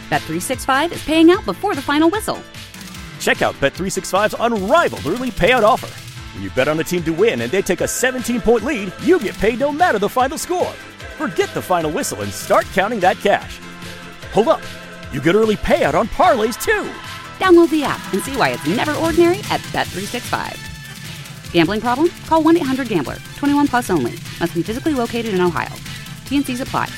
Bet365 is paying out before the final whistle. Check out Bet365's unrivaled early payout offer. When you bet on a team to win and they take a 17-point lead, you get paid no matter the final score. Forget the final whistle and start counting that cash. Hold up. You get early payout on parlays, too. Download the app and see why it's never ordinary at Bet365. Gambling problem? Call 1-800-GAMBLER. 21 plus only. Must be physically located in Ohio. T&Cs apply.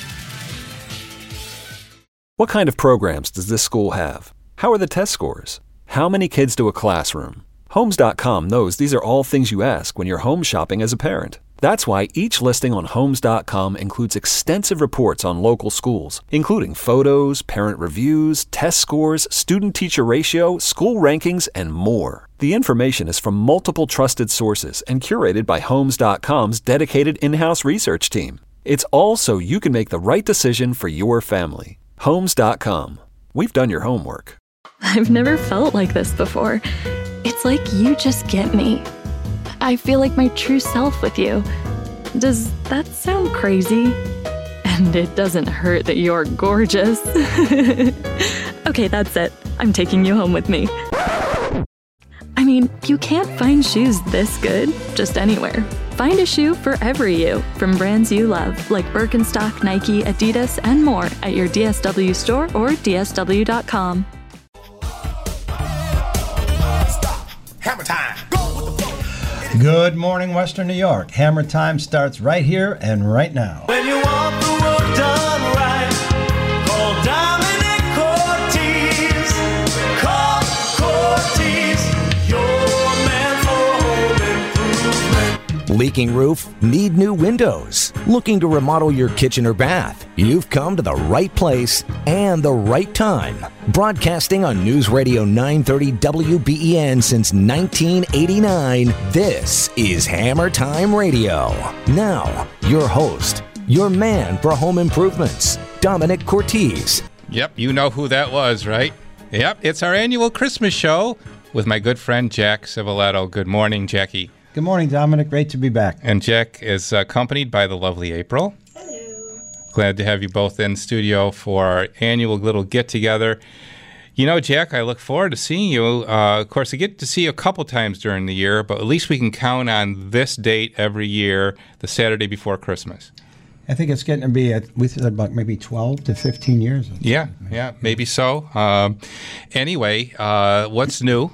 What kind of programs does this school have? How are the test scores? How many kids do a classroom? Homes.com knows these are all things you ask when you're home shopping as a parent. That's why each listing on Homes.com includes extensive reports on local schools, including photos, parent reviews, test scores, student-teacher ratio, school rankings, and more. The information is from multiple trusted sources and curated by Homes.com's dedicated in-house research team. It's all so you can make the right decision for your family. Homes.com. We've done your homework. I've never felt like this before. It's like you just get me. I feel like my true self with you. Does that sound crazy? And it doesn't hurt that you're gorgeous. Okay, that's it. I'm taking you home with me. I mean, you can't find shoes this good just anywhere. Find a shoe for every you from brands you love, like Birkenstock, Nike, Adidas, and more at your DSW store or DSW.com. Hammer time. Good morning, Western New York. Hammer time starts right here and right now. When you want the work done right, call Dominic Cortez. Call Cortez, your man for home improvement. Leaking roof? Need new windows? Looking to remodel your kitchen or bath? You've come to the right place and the right time. Broadcasting on News Radio 930 WBEN since 1989, this is Hammer Time Radio. Now, your host, your man for home improvements, Dominic Cortez. Yep, you know who that was, right? Yep, it's our annual Christmas show with my good friend Jack Civiletto. Good morning, Jackie. Good morning, Dominic. Great to be back. And Jack is accompanied by the lovely April. Glad to have you both in studio for our annual little get-together. You know, Jack, I look forward to seeing you. Of course, I get to see you a couple times during the year, but at least we can count on this date every year, the Saturday before Christmas. I think it's getting to be, we said about maybe 12 to 15 years. Yeah, maybe so. Anyway, what's new?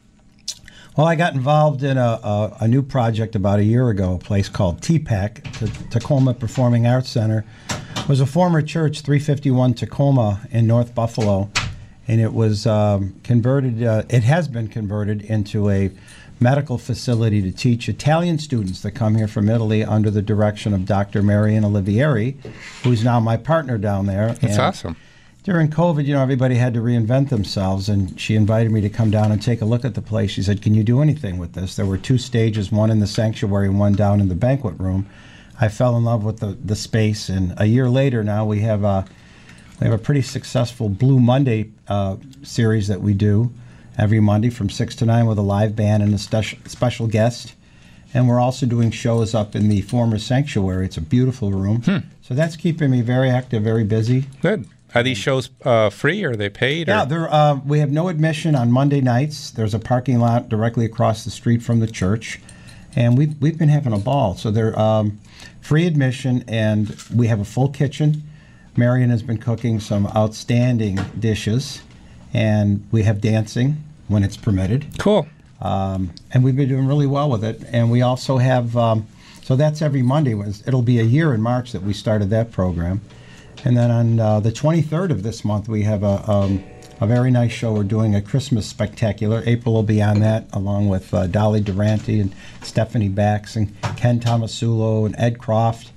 Well, I got involved in a new project about a year ago, a place called TPAC, Tacoma Performing Arts Center. It was a former church, 351 Tacoma in North Buffalo, and it was converted, it has been converted into a medical facility to teach Italian students that come here from Italy under the direction of Dr. Marian Olivieri, who's now my partner down there. That's awesome. During COVID, you know, everybody had to reinvent themselves, and she invited me to come down and take a look at the place. She said, "Can you do anything with this?" There were two stages, one in the sanctuary and one down in the banquet room. I fell in love with the space, and a year later now we have a pretty successful Blue Monday series that we do every Monday from 6 to 9 with a live band and a special guest. And we're also doing shows up in the former sanctuary. It's a beautiful room. So that's keeping me very active, very busy. Good. Are these shows free or are they paid? Yeah, we have no admission on Monday nights. There's a parking lot directly across the street from the church, and we've been having a ball. So they're free admission, and we have a full kitchen. Marian has been cooking some outstanding dishes, and we have dancing when it's permitted. Cool. And we've been doing really well with it. And we also have, so that's every Monday. It'll be a year in March that we started that program. And then on the 23rd of this month, we have a very nice show. We're doing a Christmas spectacular. April will be on that, along with Dolly Durante and Stephanie Bax and Ken Tomasulo and Ed Croft,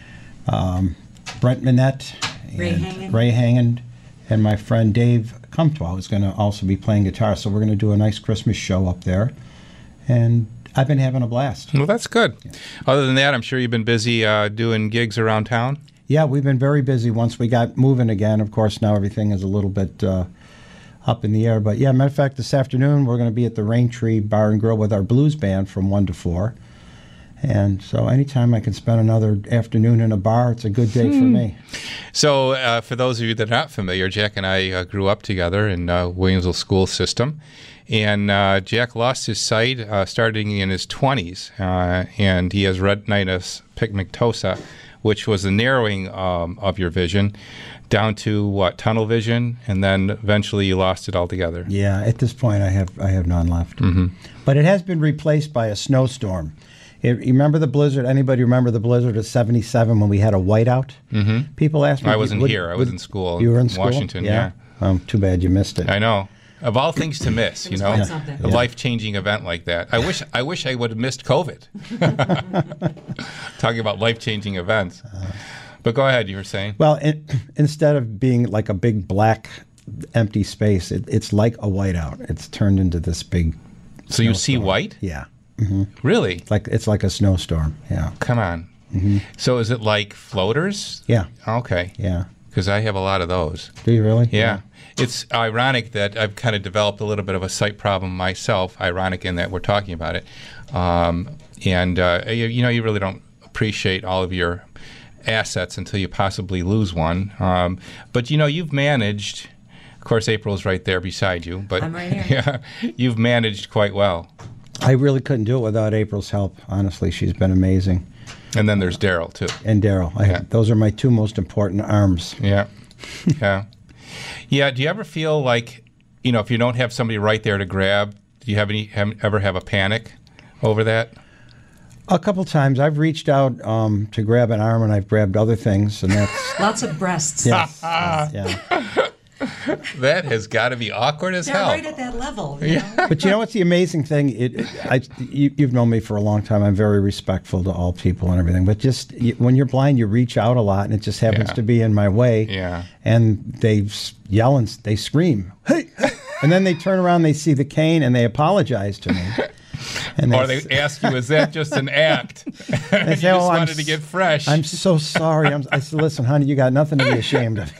Brent Minette, and Ray Hangen, and my friend Dave Comtois is going to also be playing guitar. So we're going to do a nice Christmas show up there. And I've been having a blast. Well, that's good. Yeah. Other than that, I'm sure you've been busy doing gigs around town. Yeah, we've been very busy once we got moving again. Of course, now everything is a little bit up in the air. But yeah, matter of fact, this afternoon we're going to be at the Rain Tree Bar and Grill with our blues band from 1 to 4. And so anytime I can spend another afternoon in a bar, it's a good day for me. So for those of you that are not familiar, Jack and I grew up together in Williamsville school system. And Jack lost his sight starting in his 20s, and he has retinitis pigmentosa, which was the narrowing of your vision down to tunnel vision, and then eventually you lost it altogether. Yeah, at this point I have none left. Mm-hmm. But it has been replaced by a snowstorm. You remember the blizzard? Anybody remember the blizzard of '77 when we had a whiteout? Mm-hmm. People asked me. I wasn't here. I was in school. You were in school? Washington, yeah. Too bad you missed it. I know. Of all things to miss, It was quite something. a life-changing event like that. I wish I would have missed COVID. Talking about life-changing events. But go ahead, you were saying. Well, instead of being like a big black empty space, it's like a whiteout. It's turned into this big. So you see white? Yeah. Mm-hmm. Really? It's like a snowstorm. Yeah. Come on. Mm-hmm. So is it like floaters? Yeah. Okay. Yeah. Because I have a lot of those. Do you really? Yeah. It's ironic that I've kind of developed a little bit of a sight problem myself. Ironic in that we're talking about it. You really don't appreciate all of your assets until you possibly lose one. But you've managed. Of course, April's right there beside you. But I'm right here. Yeah, you've managed quite well. I really couldn't do it without April's help. Honestly, she's been amazing. And then there's Daryl too. And Daryl. Those are my two most important arms. Yeah. Yeah. Yeah. Do you ever feel like, if you don't have somebody right there to grab, do you ever have a panic over that? A couple times. I've reached out to grab an arm, and I've grabbed other things, and that's Lots of breasts. yes, yeah. That has got to be awkward as They're hell. right at that level. You know? But you know what's the amazing thing? You've known me for a long time. I'm very respectful to all people and everything. But just when you're blind, you reach out a lot, and it just happens to be in my way. Yeah. And they yell and they scream, "Hey!" And then they turn around, they see the cane, and they apologize to me. And Or they ask you, is that just an act? And you say, just "Oh, wanted to get fresh. I'm so sorry." I said, "Listen, honey, you got nothing to be ashamed of."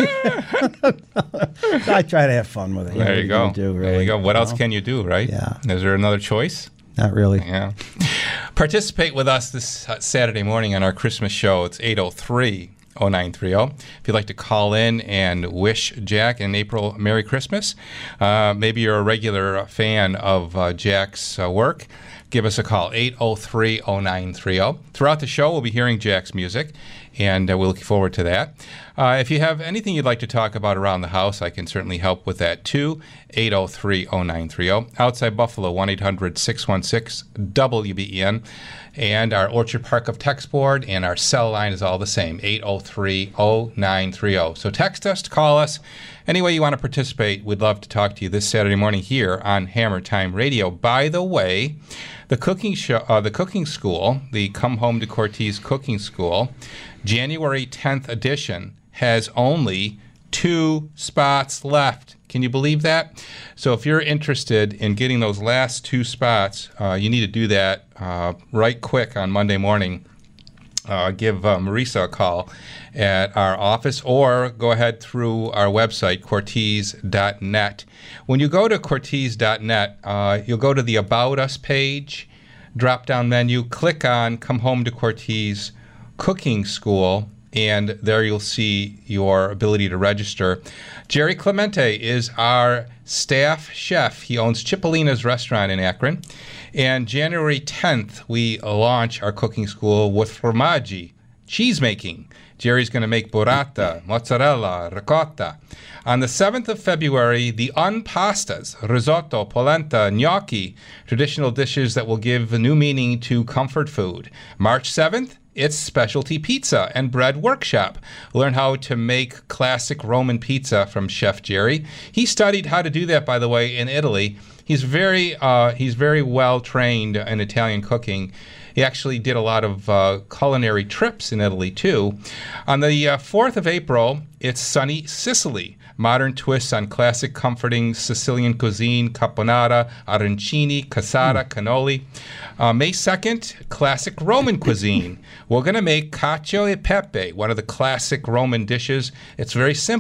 I try to have fun with it. There you go. There you go. What else know? can you do, right? Yeah. Is there another choice? Not really. Yeah. Participate with us this Saturday morning on our Christmas show. It's 803-0930. If you'd like to call in and wish Jack and April Merry Christmas, maybe you're a regular fan of Jack's work, give us a call, 803-0930. Throughout the show, we'll be hearing Jack's music, and we're looking forward to that. If you have anything you'd like to talk about around the house, I can certainly help with that too. 803-0930. Outside Buffalo, 1-800-616-WBEN. And our Orchard Park of text board and our cell line is all the same, 803-0930. So text us, call us. Any way you want to participate, we'd love to talk to you this Saturday morning here on Hammer Time Radio. By the way, the cooking school, the Come Home to Cortez Cooking School, January 10th edition, has only 2 spots left. Can you believe that? So if you're interested in getting those last 2 spots, you need to do that right quick on Monday morning. Give Marisa a call at our office, or go ahead through our website, Cortez.net. When you go to Cortez.net, you'll go to the About Us page, drop-down menu, click on Come Home to Cortez Cooking School, and there you'll see your ability to register. Jerry Clemente is our staff chef. He owns Cipollina's restaurant in Akron. And January 10th, we launch our cooking school with formaggi, cheese making. Jerry's going to make burrata, mozzarella, ricotta. On the 7th of February, the unpastas, risotto, polenta, gnocchi, traditional dishes that will give a new meaning to comfort food. March 7th, it's specialty pizza and bread workshop. Learn how to make classic Roman pizza from Chef Jerry. He studied how to do that, by the way, in Italy. He's very well trained in Italian cooking. He actually did a lot of culinary trips in Italy, too. On the 4th of April, it's sunny Sicily. Modern twists on classic comforting Sicilian cuisine, caponata, arancini, cassata, cannoli. May 2nd, classic Roman cuisine. We're going to make cacio e pepe, one of the classic Roman dishes. It's very simple,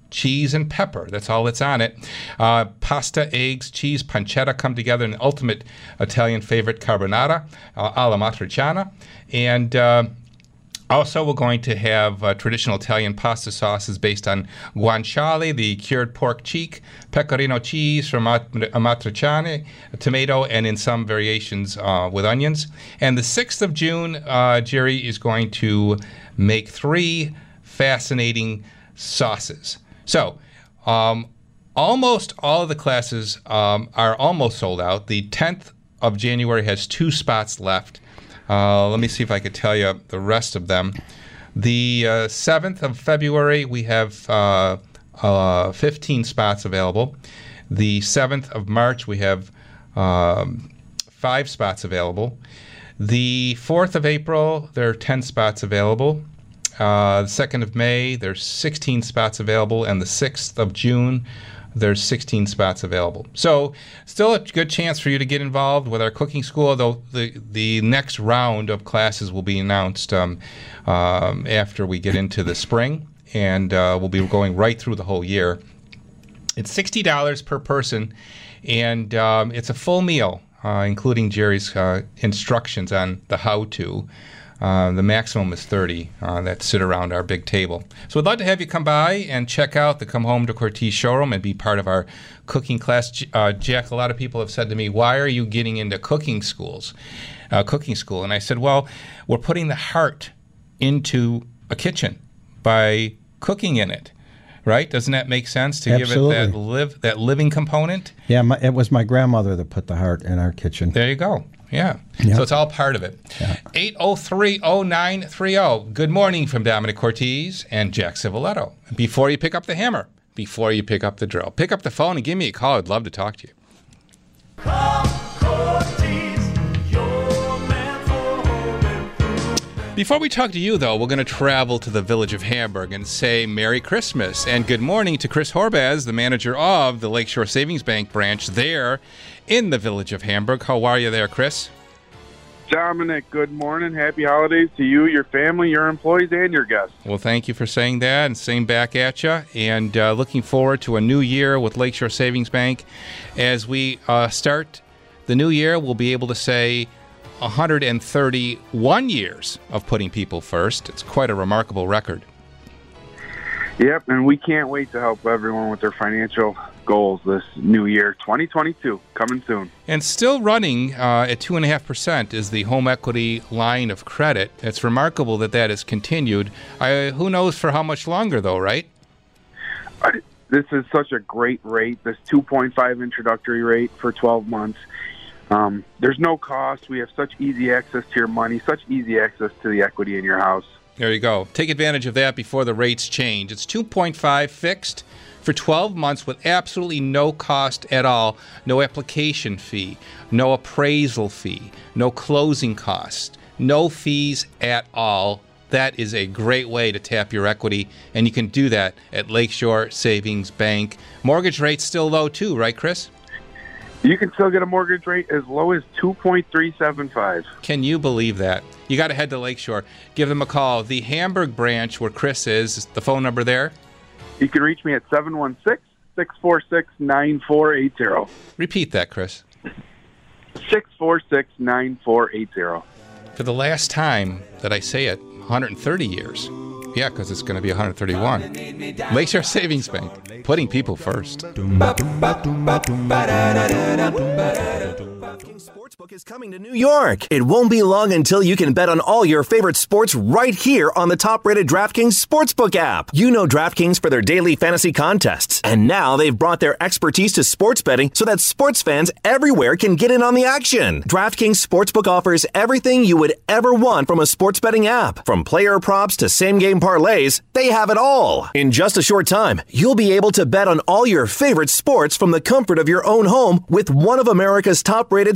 cheese, and pepper. That's all that's on it. Pasta, eggs, cheese, pancetta come together in the ultimate Italian favorite, carbonara alla matriciana. And also, we're going to have traditional Italian pasta sauces based on guanciale, the cured pork cheek, pecorino cheese from amatriciana, tomato, and in some variations with onions. And the 6th of June, Jerry is going to make 3 fascinating sauces. So, almost all of the classes are almost sold out. The 10th of January has 2 spots left. Let me see if I could tell you the rest of them. The 7th of February, we have 15 spots available. The 7th of March, we have 5 spots available. The 4th of April, there are 10 spots available. The 2nd of May, there's 16 spots available. And the 6th of June, there's 16 spots available. So still a good chance for you to get involved with our cooking school, though the next round of classes will be announced after we get into the spring, and we'll be going right through the whole year. It's $60 per person, and it's a full meal, including Jerry's instructions on the how-to. The maximum is 30 that sit around our big table. So we'd love to have you come by and check out the Come Home to Cortese showroom and be part of our cooking class. Jack, a lot of people have said to me, why are you getting into cooking school? And I said, well, we're putting the heart into a kitchen by cooking in it. Right? Doesn't that make sense to Absolutely. give it that living component? Yeah, it was my grandmother that put the heart in our kitchen. There you go. Yeah. Yep. So it's all part of it. Yeah. 803-0930. Good morning from Dominic Cortese and Jack Civiletto. Before you pick up the hammer, before you pick up the drill, pick up the phone and give me a call. I'd love to talk to you. Before we talk to you, though, we're going to travel to the village of Hamburg and say Merry Christmas and good morning to Chris Horbaz, the manager of the Lakeshore Savings Bank branch there in the village of Hamburg. How are you there, Chris? Dominic, good morning. Happy holidays to you, your family, your employees, and your guests. Well, thank you for saying that, and same back at you. And looking forward to a new year with Lakeshore Savings Bank. As we start the new year, we'll be able to say 131 years of putting people first. It's quite a remarkable record. Yep, and we can't wait to help everyone with their financial goals this new year, 2022, coming soon. And still running at 2.5% is the home equity line of credit. It's remarkable that has continued. Who knows for how much longer, though, right? This is such a great rate, this 2.5 introductory rate for 12 months. There's no cost. We have such easy access to your money, such easy access to the equity in your house. There you go. Take advantage of that before the rates change. It's 2.5 fixed for 12 months with absolutely no cost at all. No application fee, no appraisal fee, no closing cost, no fees at all. That is a great way to tap your equity, and you can do that at Lakeshore Savings Bank. Mortgage rate's still low too, right, Chris? You can still get a mortgage rate as low as 2.375. Can you believe that? You got to head to Lakeshore. Give them a call. The Hamburg branch where Chris is the phone number there? You can reach me at 716-646-9480. Repeat that, Chris. 646-9480. For the last time that I say it, 130 years. Yeah, because it's going to be 131. Lakeshore Savings Bank, putting people first. Sportsbook is coming to New York. It won't be long until you can bet on all your favorite sports right here on the top-rated DraftKings Sportsbook app. You know DraftKings for their daily fantasy contests, and now they've brought their expertise to sports betting so that sports fans everywhere can get in on the action. DraftKings Sportsbook offers everything you would ever want from a sports betting app. From player props to same-game parlays, they have it all. In just a short time, you'll be able to bet on all your favorite sports from the comfort of your own home with one of America's top-rated sportsbook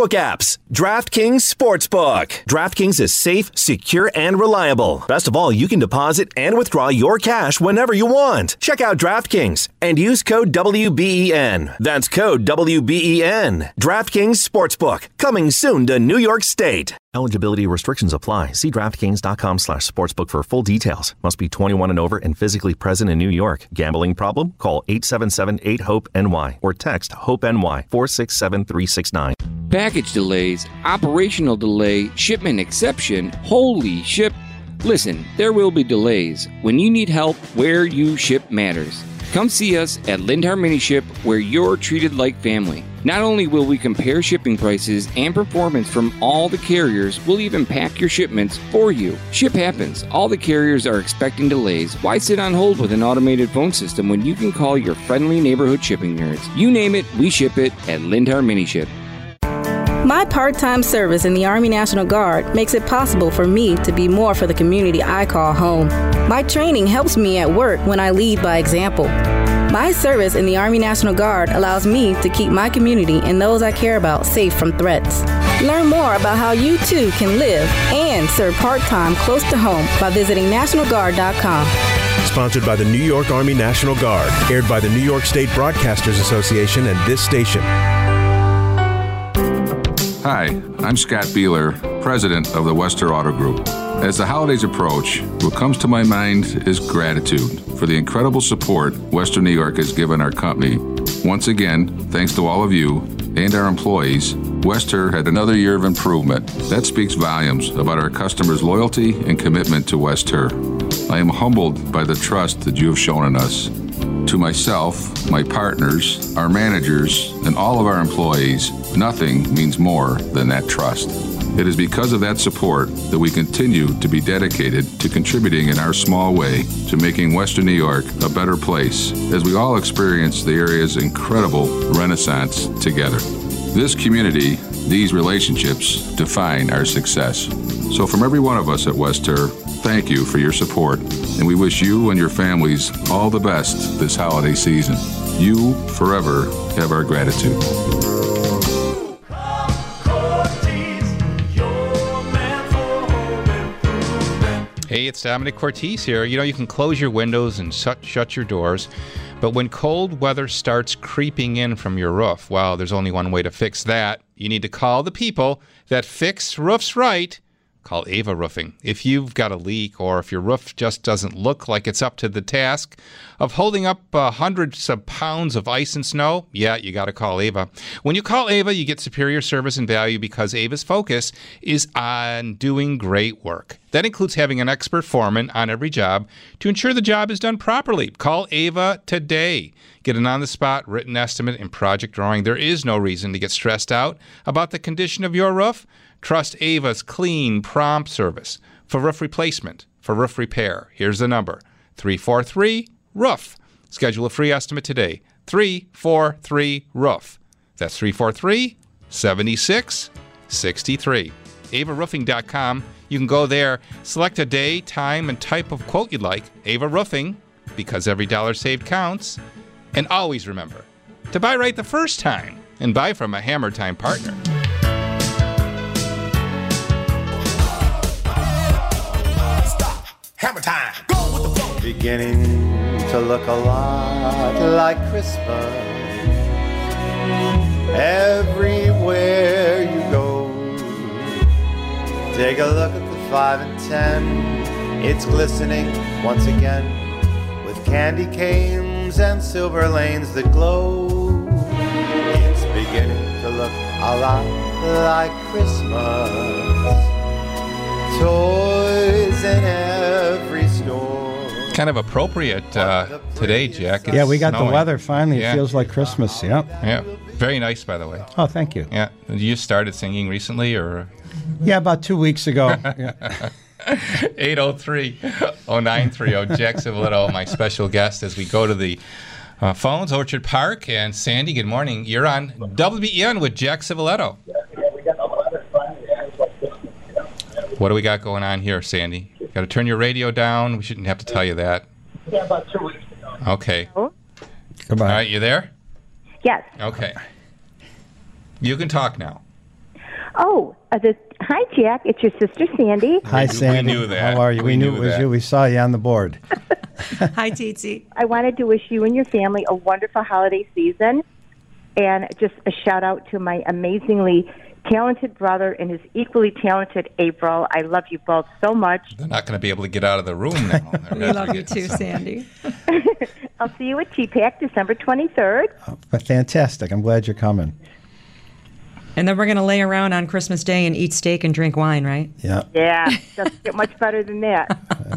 sportsbook apps. DraftKings Sportsbook. DraftKings is safe, secure, and reliable. Best of all, you can deposit and withdraw your cash whenever you want. Check out DraftKings and use code WBEN. That's code WBEN. DraftKings Sportsbook. Coming soon to New York State. Eligibility restrictions apply. See DraftKings.com/sportsbook for full details. Must be 21 and over and physically present in New York. Gambling problem? Call 877-8-HOPE-NY or text HOPE-NY 467-369. Package delays, operational delay, shipment exception, holy ship. Listen, there will be delays. When you need help, where you ship matters. Come see us at Lindhar Mini Ship, where you're treated like family. Not only will we compare shipping prices and performance from all the carriers, we'll even pack your shipments for you. Ship happens. All the carriers are expecting delays. Why sit on hold with an automated phone system when you can call your friendly neighborhood shipping nerds? You name it, we ship it at Lindhar Mini Ship. My part-time service in the Army National Guard makes it possible for me to be more for the community I call home. My training helps me at work when I lead by example. My service in the Army National Guard allows me to keep my community and those I care about safe from threats. Learn more about how you too can live and serve part-time close to home by visiting NationalGuard.com. Sponsored by the New York Army National Guard. Aired by the New York State Broadcasters Association and this station. Hi, I'm Scott Beeler, president of the Wester Auto Group. As the holidays approach, what comes to my mind is gratitude for the incredible support Western New York has given our company. Once again, thanks to all of you and our employees, Wester had another year of improvement. That speaks volumes about our customers' loyalty and commitment to Wester. I am humbled by the trust that you have shown in us. To myself, my partners, our managers, and all of our employees, nothing means more than that trust. It is because of that support that we continue to be dedicated to contributing in our small way to making Western New York a better place as we all experience the area's incredible renaissance together. This community, these relationships define our success. So from every one of us at Wester, thank you for your support, and we wish you and your families all the best this holiday season. You forever have our gratitude. Hey, it's Dominic Cortese here. You know, you can close your windows and shut your doors, but when cold weather starts creeping in from your roof, well, there's only one way to fix that. You need to call the people that fix roofs right. Call Ava Roofing. If you've got a leak or if your roof just doesn't look like it's up to the task of holding up hundreds of pounds of ice and snow, yeah, you got to call Ava. When you call Ava, you get superior service and value because Ava's focus is on doing great work. That includes having an expert foreman on every job to ensure the job is done properly. Call Ava today. Get an on-the-spot written estimate and project drawing. There is no reason to get stressed out about the condition of your roof. Trust Ava's clean, prompt service for roof replacement, for roof repair. Here's the number, 343-ROOF. Schedule a free estimate today, 343-ROOF. That's 343-7663. AvaRoofing.com. You can go there, select a day, time, and type of quote you'd like. Ava Roofing, because every dollar saved counts. And always remember to buy right the first time and buy from a Hammer Time partner. Hammer time. Go with the flow. Beginning to look a lot like Christmas. Everywhere you go, take a look at the 5 and 10. It's glistening once again with candy canes and silver lanes that glow. It's beginning to look a lot like Christmas. Toys in every store. Kind of appropriate today, Jack. It's yeah, we got snowing. the weather finally. Yeah. It feels like Christmas. Yep. Yeah. Very nice, by the way. Oh, thank you. Yeah. You started singing recently, or? Yeah, about 2 weeks ago. Yeah. 803-0930. Jack Civiletto, my special guest, as we go to the phones. Orchard Park and Sandy, good morning. You're on WBEN with Jack Civiletto. What do we got going on here, Sandy? Got to turn your radio down. We shouldn't have to tell you that. Yeah, about 2 weeks ago. Okay. Goodbye. All right, you there? Yes. Okay. You can talk now. Oh, hi, Jack. It's your sister, Sandy. Hi, Sandy. We knew that. How are you? We knew it was that. you. We saw you on the board. Hi, Tsitsi. I wanted to wish you and your family a wonderful holiday season, and just a shout-out to my amazingly talented brother and his equally talented April. I love you both so much. They're not going to be able to get out of the room now. We love you too, Sandy. I'll see you at TPAC December 23rd. But fantastic. I'm glad you're coming. And then we're going to lay around on Christmas Day and eat steak and drink wine, right? Yeah. Yeah, doesn't get much better than that.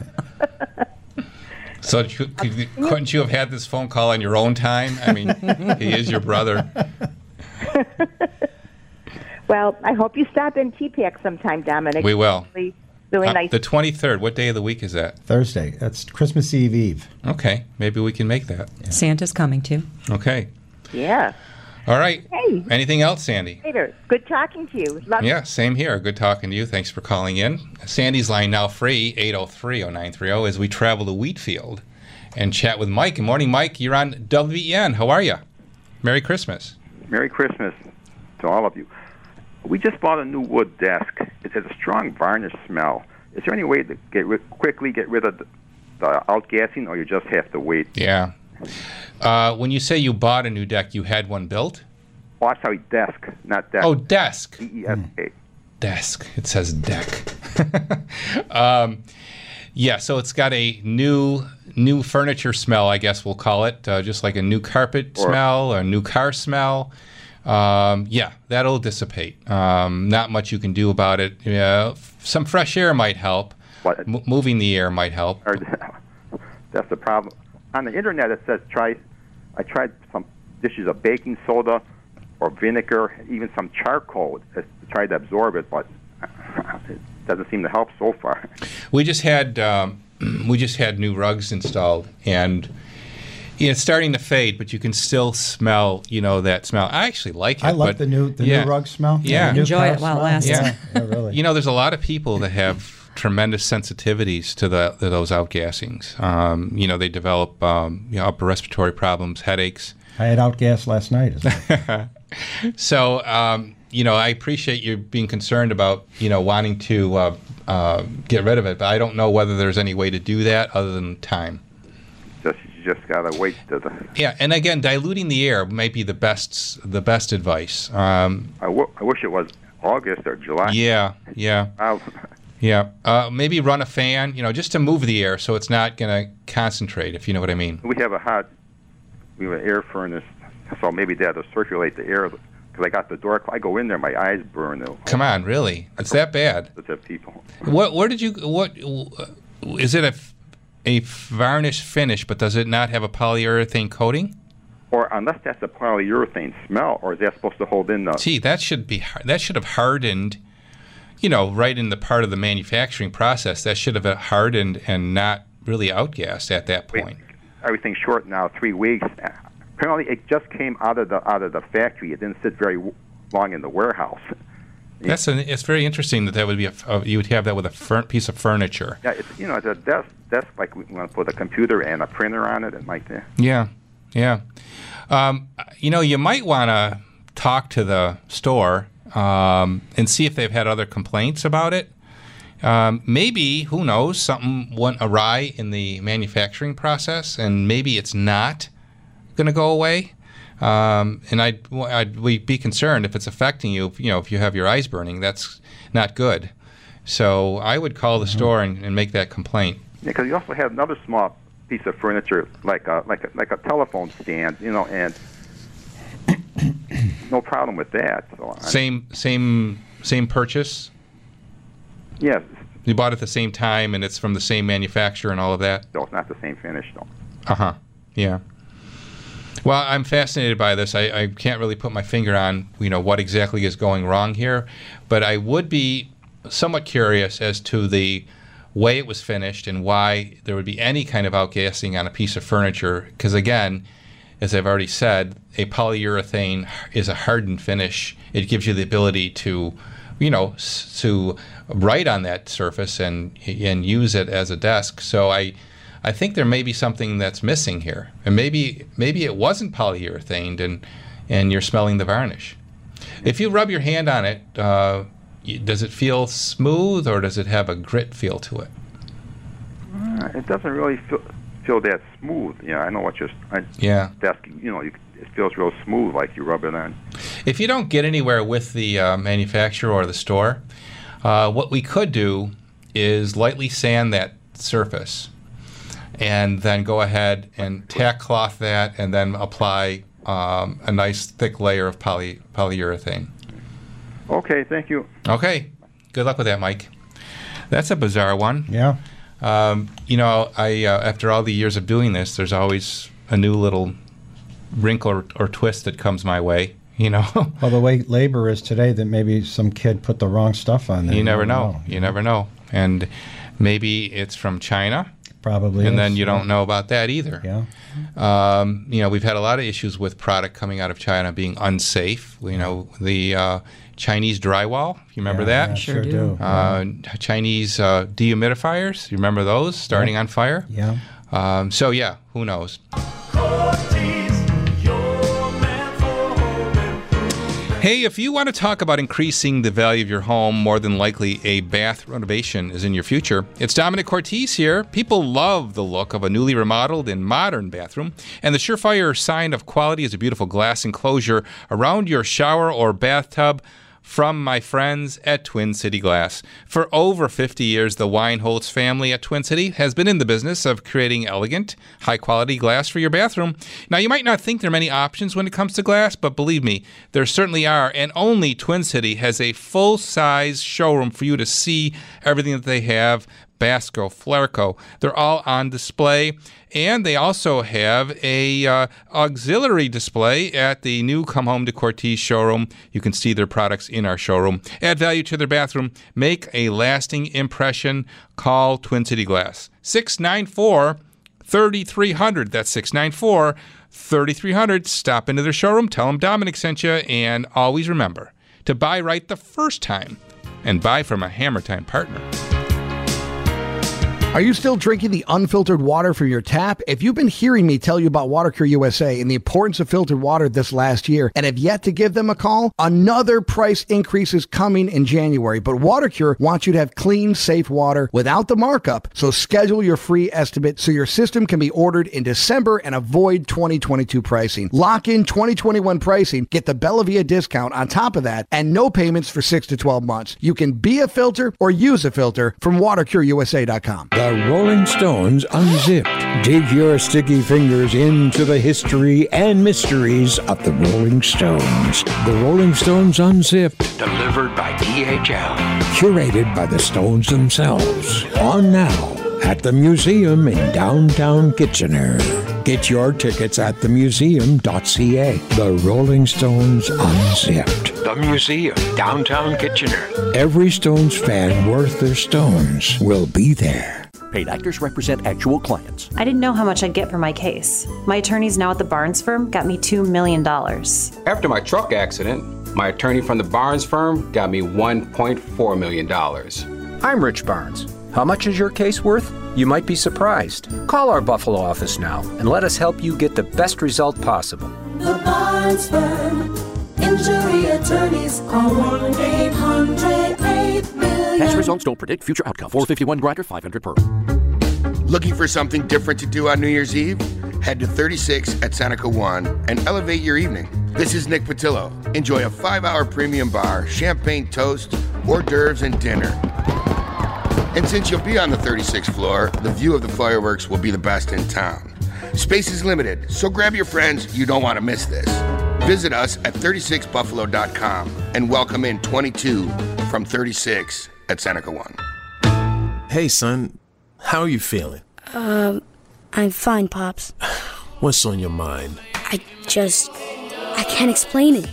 So couldn't you have had this phone call on your own time? I mean, he is your brother. Well, I hope you stop in TPAC sometime, Dominic. We will. Really nice. The 23rd. What day of the week is that? Thursday. That's Christmas Eve. Okay. Maybe we can make that. Yeah. Santa's coming, too. Okay. Yeah. All right. Hey. Anything else, Sandy? Later. Good talking to you. Love Yeah, same here. Good talking to you. Thanks for calling in. Sandy's line now free, 803-0930, as we travel to Wheatfield and chat with Mike. Good morning, Mike. You're on WEN. How are you? Merry Christmas. Merry Christmas to all of you. We just bought a new wood desk. It has a strong varnish smell. Is there any way to quickly get rid of the outgassing, or you just have to wait? Yeah. When you say you bought a new deck, you had one built? Oh, I'm sorry, desk, not desk. Oh, desk. D-E-S-K. Desk. It says deck. Yeah, so it's got a new furniture smell, I guess we'll call it, just like a new carpet smell or a new car smell. Yeah, that'll dissipate. Not much you can do about it. Some fresh air might help. Moving the air might help. That's the problem. On the internet, it says I tried some dishes of baking soda or vinegar, even some charcoal to try to absorb it, but it doesn't seem to help so far. We just had new rugs installed, and it's starting to fade, but you can still smell, that smell. I actually like it. I love the new rug smell. Yeah, enjoy it while it lasts. Yeah, really. There's a lot of people that have tremendous sensitivities to those outgassings. They develop upper respiratory problems, headaches. I had outgas last night as well. So, I appreciate you being concerned about, wanting to get rid of it, but I don't know whether there's any way to do that other than time. You just gotta wait to the. Yeah, and again, diluting the air might be the best advice. I wish it was August or July. Yeah. Yeah, maybe run a fan, just to move the air so it's not going to concentrate, if you know what I mean. We have an air furnace, so maybe that'll circulate the air. Because I got the door, I go in there, my eyes burn. Come on, really? It's that bad? It's that people. What is it a varnish finish, but does it not have a polyurethane coating? Or unless that's a polyurethane smell, or is that supposed to hold in the... See, that should have hardened, right in the part of the manufacturing process. That should have hardened and not really outgassed at that point. Everything's short now, 3 weeks. Apparently, it just came out of the factory. It didn't sit very long in the warehouse. It's very interesting that would be you would have that with a piece of furniture. Yeah, it's a desk like we want to put a computer and a printer on it and like that. Yeah. You might want to talk to the store and see if they've had other complaints about it. Maybe, who knows, something went awry in the manufacturing process, and maybe it's not going to go away. And we'd be concerned if it's affecting you. If you have your eyes burning, that's not good. So I would call the store and make that complaint. Yeah, because you also have another small piece of furniture, like a telephone stand, and no problem with that. So Same purchase? Yes. You bought it at the same time, and it's from the same manufacturer and all of that? No, it's not the same finish, though. Uh-huh. Yeah. Well, I'm fascinated by this. I can't really put my finger on, what exactly is going wrong here, but I would be somewhat curious as to the way it was finished and why there would be any kind of outgassing on a piece of furniture, because again, as I've already said, a polyurethane is a hardened finish. It gives you the ability to, to write on that surface and use it as a desk. So I think there may be something that's missing here, and maybe it wasn't polyurethaned and you're smelling the varnish. If you rub your hand on it, does it feel smooth or does it have a grit feel to it? It doesn't really feel that smooth. Yeah, I know what you're. Asking, it feels real smooth, like you rub it on. If you don't get anywhere with the manufacturer or the store, what we could do is lightly sand that surface, and then go ahead and tack cloth that, and then apply a nice thick layer of polyurethane. Okay, thank you. Okay, good luck with that, Mike. That's a bizarre one. Yeah. I after all the years of doing this, there's always a new little wrinkle or twist that comes my way. Well, the way labor is today, that maybe some kid put the wrong stuff on there. You never know. You never know. And maybe it's from China. Probably. And then you don't know about that either. Yeah. We've had a lot of issues with product coming out of China being unsafe. The Chinese drywall, you remember that? Yeah, sure do. Chinese dehumidifiers, you remember those starting on fire? Yeah. Who knows? Hey, if you want to talk about increasing the value of your home, more than likely a bath renovation is in your future. It's Dominic Cortese here. People love the look of a newly remodeled and modern bathroom, and the surefire sign of quality is a beautiful glass enclosure around your shower or bathtub from my friends at Twin City Glass. For over 50 years, the Weinholz family at Twin City has been in the business of creating elegant, high-quality glass for your bathroom. Now, you might not think there are many options when it comes to glass, but believe me, there certainly are, and only Twin City has a full-size showroom for you to see everything that they have. Basco, Flairco, they're all on display. And they also have a auxiliary display at the new Come Home to Cortese showroom. You can see their products in our showroom. Add value to their bathroom. Make a lasting impression. Call Twin City Glass. 694-3300. That's 694-3300. Stop into their showroom. Tell them Dominic sent you. And always remember to buy right the first time and buy from a Hammer Time partner. Are you still drinking the unfiltered water from your tap? If you've been hearing me tell you about WaterCure USA and the importance of filtered water this last year and have yet to give them a call, another price increase is coming in January. But WaterCure wants you to have clean, safe water without the markup. So schedule your free estimate so your system can be ordered in December and avoid 2022 pricing. Lock in 2021 pricing, get the Bellavia discount on top of that, and no payments for 6 to 12 months. You can be a filter or use a filter from WaterCureUSA.com. The Rolling Stones Unzipped. Dig your sticky fingers into the history and mysteries of the Rolling Stones. The Rolling Stones Unzipped. Delivered by DHL. Curated by the Stones themselves. On now at the museum in downtown Kitchener. Get your tickets at themuseum.ca. The Rolling Stones Unzipped. The Museum, downtown Kitchener. Every Stones fan worth their stones will be there. Paid actors represent actual clients. I didn't know how much I'd get for my case. My attorneys now at the Barnes firm got me $2 million. After my truck accident, my attorney from the Barnes firm got me $1.4 million. I'm Rich Barnes. How much is your case worth? You might be surprised. Call our Buffalo office now and let us help you get the best result possible. The Barnes firm. Injury attorneys. Call 1-800-8-million. Past results don't predict future outcome. 451 Grider, 500 per. Looking for something different to do on New Year's Eve? Head to 36 at Seneca 1 and elevate your evening. This is Nick Patillo. Enjoy a 5-hour premium bar, champagne toast, hors d'oeuvres, and dinner. And since you'll be on the 36th floor, the view of the fireworks will be the best in town. Space is limited, so grab your friends. You don't want to miss this. Visit us at 36buffalo.com and welcome in 22 from 36 at Seneca 1. Hey, son. How are you feeling? I'm fine, Pops. What's on your mind? I can't explain it.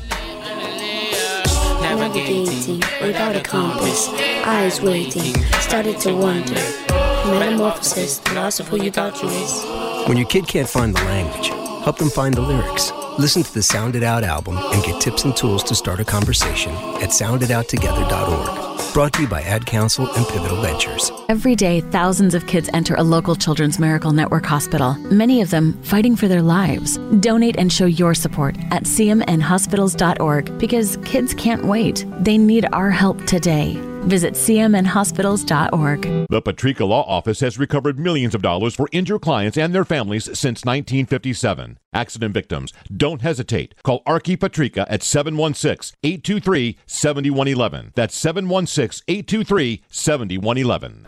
Navigating without a compass, eyes waiting, started to wonder. Metamorphosis, the loss of who you thought you was. When your kid can't find the language, help them find the lyrics. Listen to the Sound It Out album and get tips and tools to start a conversation at soundidouttogether.org. Brought to you by Ad Council and Pivotal Ventures. Every day, thousands of kids enter a local Children's Miracle Network hospital, many of them fighting for their lives. Donate and show your support at cmnhospitals.org because kids can't wait. They need our help today. Visit cmnhospitals.org. The Patrica Law Office has recovered millions of dollars for injured clients and their families since 1957. Accident victims, don't hesitate. Call Archie Patrica at 716-823-7111. That's 716-823-7111.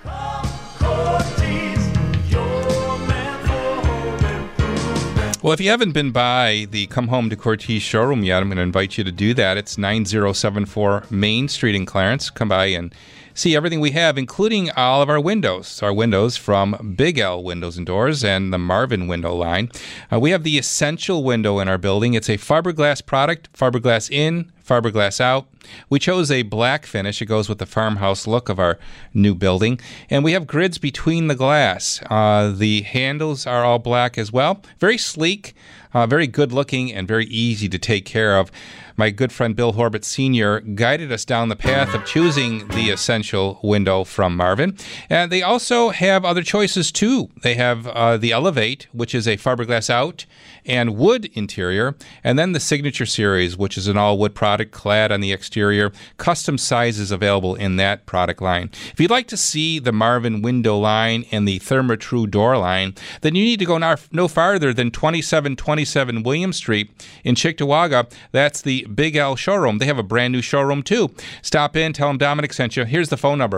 Well, if you haven't been by the Come Home to Cortez showroom yet, I'm going to invite you to do that. It's 9074 Main Street in Clarence. Come by and see everything we have, including all of our windows. Our windows from Big L Windows and Doors and the Marvin window line. We have the Essential window in our building. It's a fiberglass product, fiberglass in, fiberglass out. We chose a black finish. It goes with the farmhouse look of our new building. And we have grids between the glass. The handles are all black as well. Very sleek, very good looking, and very easy to take care of. My good friend Bill Horbett Sr. guided us down the path of choosing the Essential window from Marvin. And they also have other choices too. They have the Elevate, which is a fiberglass out and wood interior, and then the Signature Series, which is an all-wood product clad on the exterior. Custom sizes available in that product line. If you'd like to see the Marvin window line and the Therma-Tru door line, then you need to go no farther than 2727 William Street in Cheektowaga. That's the Big L showroom. They have a brand new showroom too. Stop in, tell them Dominic sent you. Here's the phone number,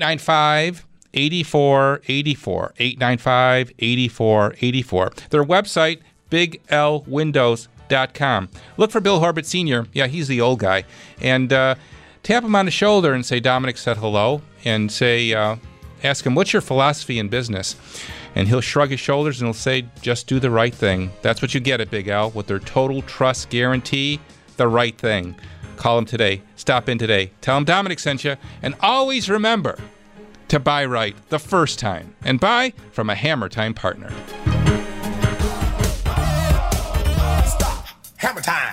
895-8484, 895-8484. Their website, BigLWindows.com. Look for Bill Horbett Sr. Yeah, he's the old guy. And tap him on the shoulder and say Dominic said hello. And say, ask him, what's your philosophy in business? And he'll shrug his shoulders and he'll say, just do the right thing. That's what you get at Big L with their total trust guarantee, the right thing. Call him today. Stop in today. Tell him Dominic sent you. And always remember to buy right the first time. And buy from a Hammer Time partner. Hammer time.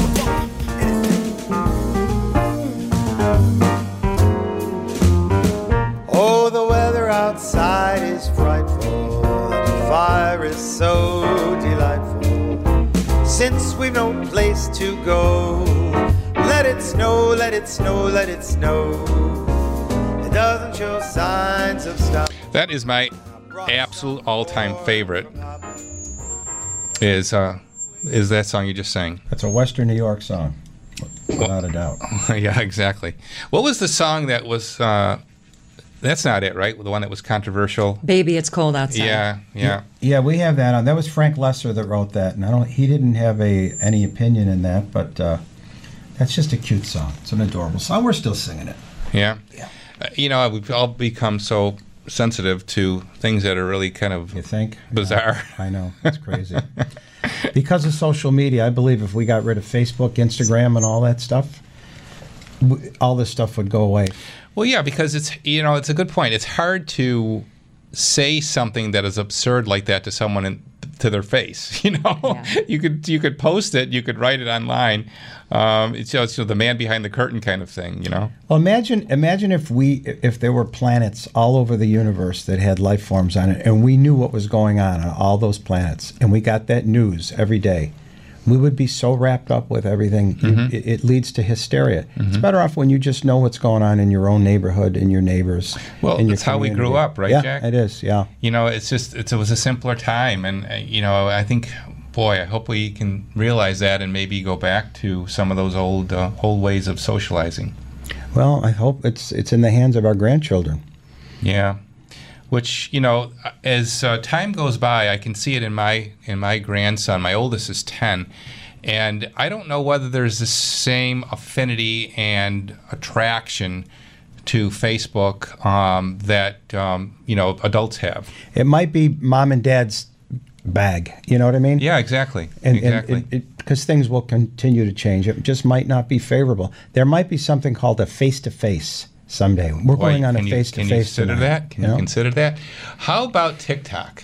Oh, the weather outside is frightful, and the fire is so delightful. Since we've no place to go, let it snow, let it snow, let it snow. It doesn't show signs of stopping. That is my absolute all-time favorite. Is that song you just sang? That's a Western New York song, without a doubt. Yeah, exactly. What was the song that was... that's not it, right? The one that was controversial? Baby, It's Cold Outside. Yeah. Yeah, we have that on. That was Frank Lesser that wrote that, and he didn't have any opinion in that, but that's just a cute song. It's an adorable song. We're still singing it. Yeah. We've all become so sensitive to things that are really kind of bizarre. Yeah, I know. It's crazy. Because of social media, I believe if we got rid of Facebook, Instagram, and all that stuff, all this stuff would go away. Well, yeah, because it's a good point. It's hard to say something that is absurd like that to someone to their face. Yeah. You could post it, you could write it online. It's the man behind the curtain kind of thing. Well, imagine if there were planets all over the universe that had life forms on it, and we knew what was going on all those planets, and we got that news every day. We would be so wrapped up with everything, it leads to hysteria. Mm-hmm. It's better off when you just know what's going on in your own neighborhood, in your neighbors. Well, that's how we grew up, right, Jack? Yeah, it is, yeah. It was a simpler time, and, I think, boy, I hope we can realize that and maybe go back to some of those old ways of socializing. Well, I hope it's in the hands of our grandchildren. Yeah. Which, as time goes by, I can see it in my grandson. My oldest is 10, and I don't know whether there's the same affinity and attraction to Facebook that adults have. It might be mom and dad's bag. You know what I mean? Yeah, exactly. And because things will continue to change. It just might not be favorable. There might be something called a face-to-face. Someday. We're going on a face-to-face. Can you consider that? Can you consider that? How about TikTok?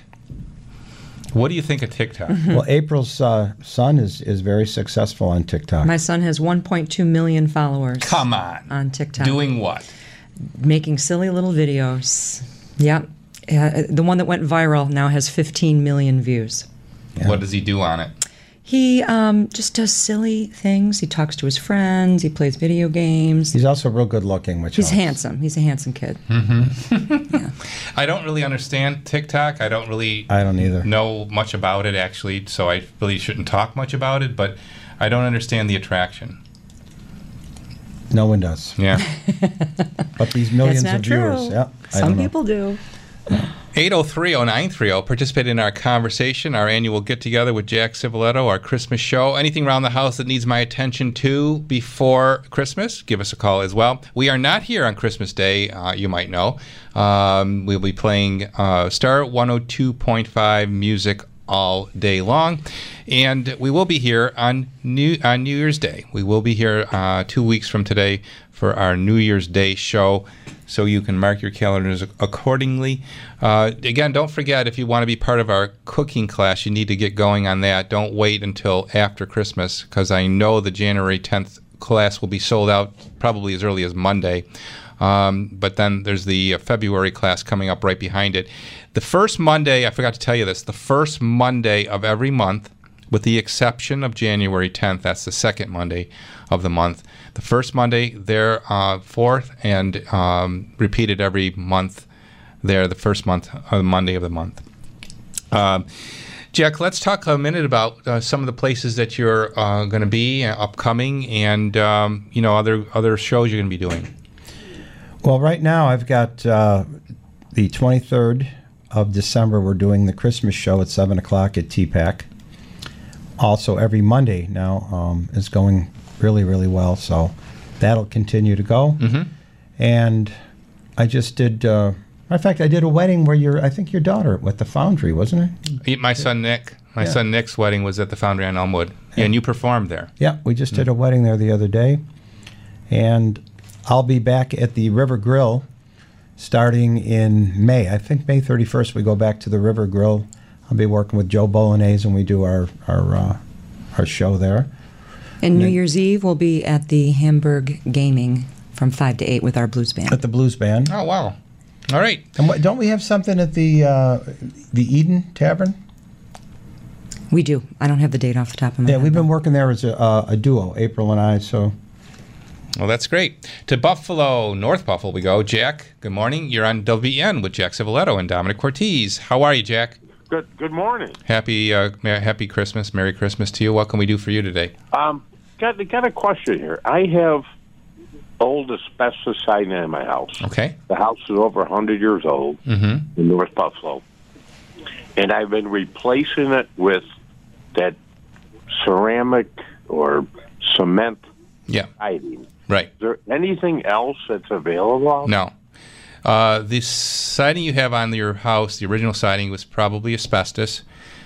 What do you think of TikTok? Well, April's son is very successful on TikTok. My son has 1.2 million followers. Come on. On TikTok. Doing what? making silly little videos. Yeah. The one that went viral now has 15 million views. Yeah. What does he do on it? He just does silly things. He talks to his friends. He plays video games. He's also real good looking, which He's helps. handsome. He's a handsome kid. Mm-hmm. I don't really understand TikTok. I don't either know much about it, actually, so I really shouldn't talk much about it, but I don't understand the attraction. No one does. Yeah. But these millions That's not of true. viewers. Yeah, Some people do. 803-0930. Participate in our conversation, our annual get-together with Jack Civiletto, our Christmas show. Anything around the house that needs my attention too before Christmas, give us a call as well. We are not here on Christmas Day, you might know. We'll be playing Star 102.5 music all day long, and we will be here on New Year's Day. We will be here 2 weeks from today for our New Year's Day show, so you can mark your calendars accordingly. Again, don't forget, if you want to be part of our cooking class, you need to get going on that. Don't wait until after Christmas, because I know the January 10th class will be sold out probably as early as Monday. But then there's the February class coming up right behind it. The first Monday, I forgot to tell you this, the first Monday of every month, with the exception of January 10th, that's the second Monday of the month. The first Monday, they're fourth, and repeated every month. They're the first Monday of the month. Jack, let's talk a minute about some of the places that you're going to be upcoming, and other shows you're going to be doing. Well, right now I've got the 23rd of December. We're doing the Christmas show at 7 o'clock at TPAC. Also, every Monday now is going really, really well, so that'll continue to go. Mm-hmm. And I just did, in fact, I did a wedding where I think your daughter at the Foundry, wasn't it? My son Nick. My son Nick's wedding was at the Foundry on Elmwood, and you performed there. Yeah, we just did a wedding there the other day, and I'll be back at the River Grill starting in May. I think May 31st we go back to the River Grill. I'll be working with Joe Bolognese, and we do our show there. And New Year's Eve we'll be at the Hamburg Gaming from 5 to 8 with our blues band. At the blues band. Oh, wow. All right. And don't we have something at the Eden Tavern? We do. I don't have the date off the top of my head. Yeah, we've been working there as a duo, April and I, so... Well, that's great. To Buffalo, North Buffalo we go. Jack, good morning. You're on WBN with Jack Civiletto and Dominic Cortez. How are you, Jack? Good morning. Happy Christmas. Merry Christmas to you. What can we do for you today? Got a question here. I have old asbestos siding in my house. Okay. The house is over 100 years old in North Buffalo. And I've been replacing it with that ceramic or cement siding. Right. Is there anything else that's available? No. The siding you have on your house, the original siding, was probably asbestos.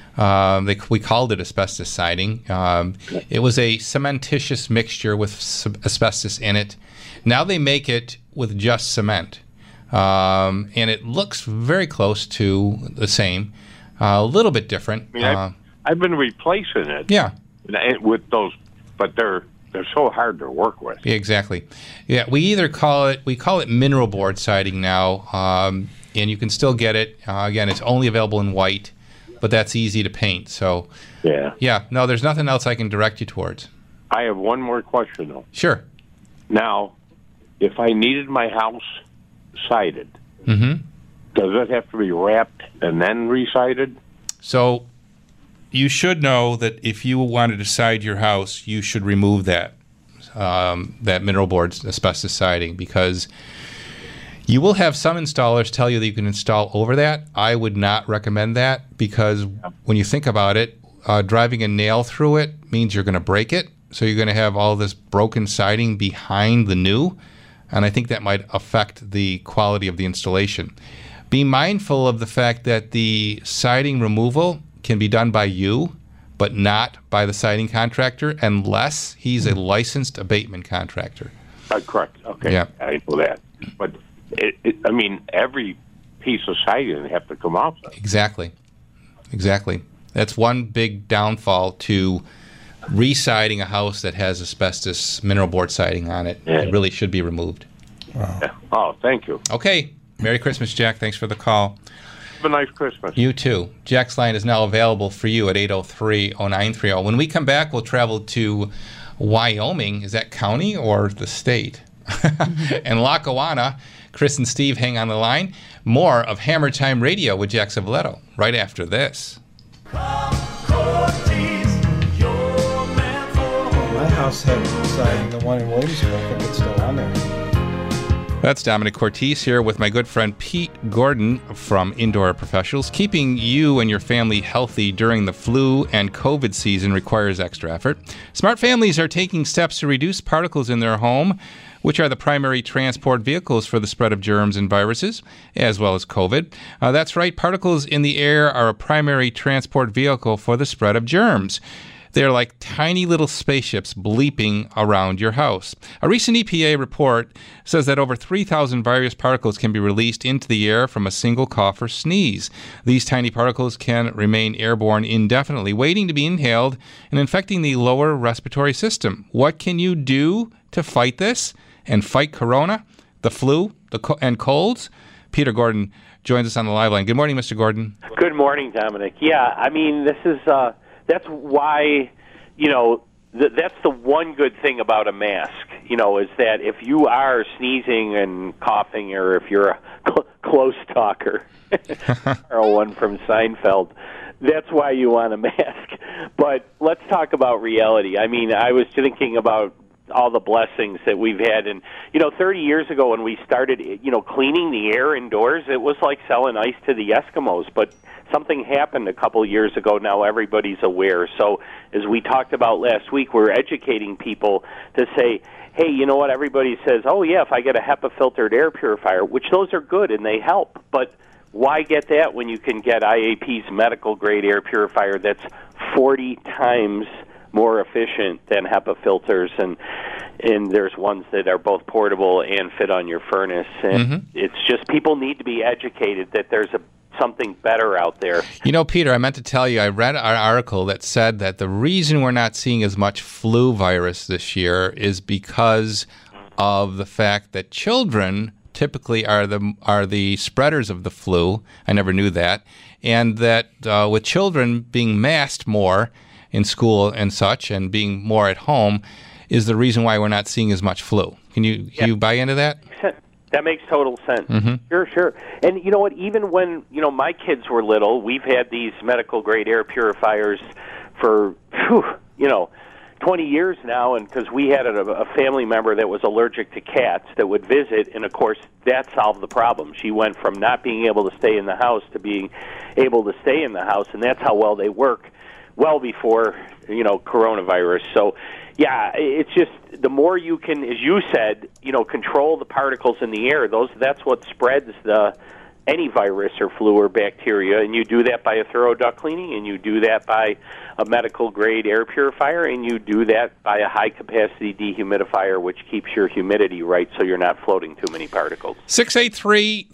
We called it asbestos siding. It was a cementitious mixture with asbestos in it. Now they make it with just cement. And it looks very close to the same. A little bit different. I mean, I've been replacing it. Yeah. With those, but they're so hard to work with. Yeah, exactly. Yeah, we call it mineral board siding now, and you can still get it. Again, it's only available in white, but that's easy to paint. So yeah. No, there's nothing else I can direct you towards. I have one more question though. Sure. Now, if I needed my house sided, does it have to be wrapped and then resided? So you should know that if you wanted to side your house, you should remove that mineral board asbestos siding, because you will have some installers tell you that you can install over that. I would not recommend that, because when you think about it, driving a nail through it means you're going to break it. So you're going to have all this broken siding behind the new, and I think that might affect the quality of the installation. Be mindful of the fact that the siding removal can be done by you, but not by the siding contractor, unless he's a licensed abatement contractor. Correct. Okay. Yeah. I know that. But, I mean, every piece of siding would have to come off. Exactly. That's one big downfall to re-siding a house that has asbestos mineral board siding on it. Yeah. It really should be removed. Wow. Yeah. Oh, thank you. Okay. Merry Christmas, Jack. Thanks for the call. Have a nice Christmas. You too. Jack's line is now available for you at 803-0930. When we come back, we'll travel to Wyoming. Is that county or the state? And Lackawanna. Chris and Steve hang on the line. More of Hammer Time Radio with Jack Civiletto right after this. My house had siding, the one in Williamsville. I think it's still on there. That's Dominic Cortese here with my good friend Pete Gordon from Indoor Air Professionals. Keeping you and your family healthy during the flu and COVID season requires extra effort. Smart families are taking steps to reduce particles in their home, which are the primary transport vehicles for the spread of germs and viruses, as well as COVID. That's right, particles in the air are a primary transport vehicle for the spread of germs. They're like tiny little spaceships bleeping around your house. A recent EPA report says that over 3,000 virus particles can be released into the air from a single cough or sneeze. These tiny particles can remain airborne indefinitely, waiting to be inhaled and infecting the lower respiratory system. What can you do to fight this and fight corona, the flu, and colds? Peter Gordon joins us on the live line. Good morning, Mr. Gordon. Good morning, Dominic. Yeah, I mean, this is... That's why, that's the one good thing about a mask, is that if you are sneezing and coughing or if you're a close talker, or one from Seinfeld, that's why you want a mask. But let's talk about reality. I mean, I was thinking about all the blessings that we've had. And, 30 years ago when we started, cleaning the air indoors, it was like selling ice to the Eskimos. But something happened a couple years ago. Now everybody's aware. So as we talked about last week, we're educating people to say, hey, you know what? Everybody says, oh, yeah, if I get a HEPA-filtered air purifier, which those are good and they help. But why get that when you can get IAP's medical-grade air purifier that's 40 times more efficient than HEPA filters, and there's ones that are both portable and fit on your furnace. And it's just people need to be educated that there's something better out there. Peter, I meant to tell you, I read an article that said that the reason we're not seeing as much flu virus this year is because of the fact that children typically are the spreaders of the flu. I never knew that. And that with children being masked more in school and such and being more at home is the reason why we're not seeing as much flu. Can you buy into that? That makes total sense. Sure. And you know what? Even when, my kids were little, we've had these medical-grade air purifiers for, 20 years now, and because we had a family member that was allergic to cats that would visit, and of course that solved the problem. She went from not being able to stay in the house to being able to stay in the house, and that's how well they work, well before coronavirus. So yeah, it's just the more you can, as you said, control the particles in the air. That's what spreads any virus or flu or bacteria, and you do that by a thorough duct cleaning, and you do that by a medical-grade air purifier, and you do that by a high-capacity dehumidifier, which keeps your humidity right so you're not floating too many particles. 683-3000,